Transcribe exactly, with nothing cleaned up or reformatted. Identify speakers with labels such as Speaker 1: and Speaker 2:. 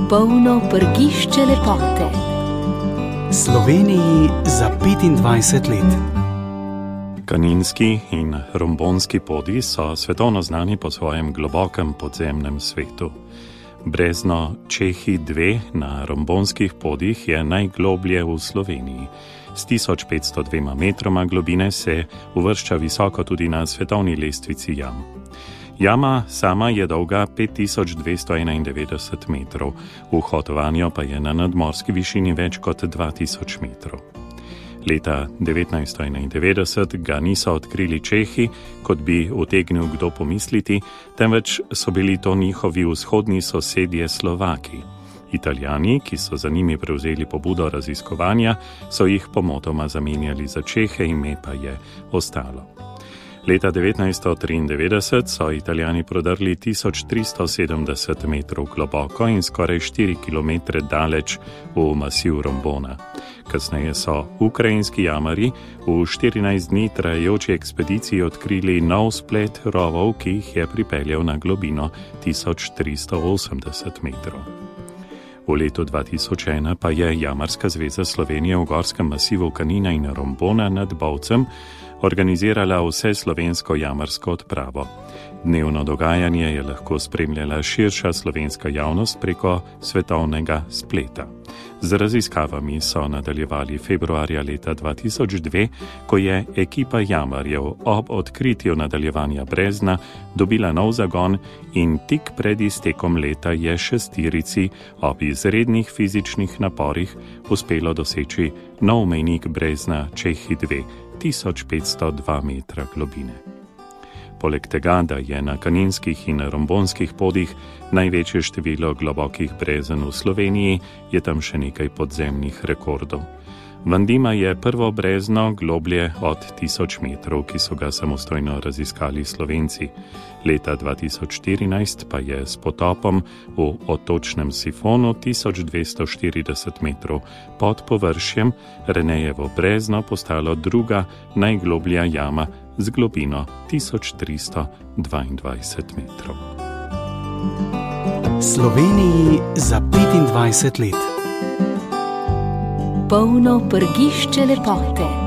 Speaker 1: Polno prgišče lepote.
Speaker 2: Sloveniji za petindvajset let.
Speaker 3: Kaninski in rombonski podi so svetovno znani po svojem globokem podzemnem svetu. Brezno Čehi dva na rombonskih podih je najgloblje v Sloveniji. S tisoč petsto dvema metroma globine se uvršča visoko tudi na svetovni lestvici jam. Jama sama je dolga pet tisoč dvesto enaindevetdeset metrov, vhod vanjo pa je na nadmorski višini več kot dva tisoč metrov. Leta devetnajststo enaindevetdeset ga niso odkrili Čehi, kot bi utegnil kdo pomisliti, temveč so bili to njihovi vzhodni sosedje Slovaki. Italijani, ki so za njimi prevzeli pobudo raziskovanja, so jih pomotoma zamenjali za Čehe, ime pa je ostalo. Leta devetnajststo triindevetdeset so Italijani prodrli tisoč tristo sedemdeset metrov globoko in skoraj štiri kilometre daleč v masiv Rombona. Kasneje so ukrajinski jamarji v štirinajst dni trajajoči ekspediciji odkrili nov splet rovov, ki jih je pripeljal na globino tisoč tristo osemdeset metrov. V letu dva tisoč ena pa je Jamarska zveza Slovenije v gorskem masivu Kanina in Rombona nad Bovcem organizirala vse slovensko jamarsko odpravo. Dnevno dogajanje je lahko spremljala širša slovenska javnost preko svetovnega spleta. Z raziskavami so nadaljevali februarja leta dva tisoč dva, ko je ekipa jamarjev ob odkritju nadaljevanja brezna dobila nov zagon in tik pred iztekom leta je šestirici ob izrednih fizičnih naporih uspelo doseči nov mejnik brezna Čehi dva, tisoč petsto dva metra globine. Poleg tega, da je na kaninskih in rombonskih podih največje število globokih brezen v Sloveniji, je tam še nekaj podzemnih rekordov. Vandima je prvo brezno globlje od tisoč metrov, ki so ga samostojno raziskali Slovenci. Leta dva tisoč štirinajst pa je s potopom v otočnem sifonu tisoč dvesto štirideset metrov pod površjem Renejevo brezno postalo druga najgloblja jama z globino tisoč tristo dvaindvajset metrov.
Speaker 2: Sloveniji za petindvajset let.
Speaker 1: Polno prgišče lepote.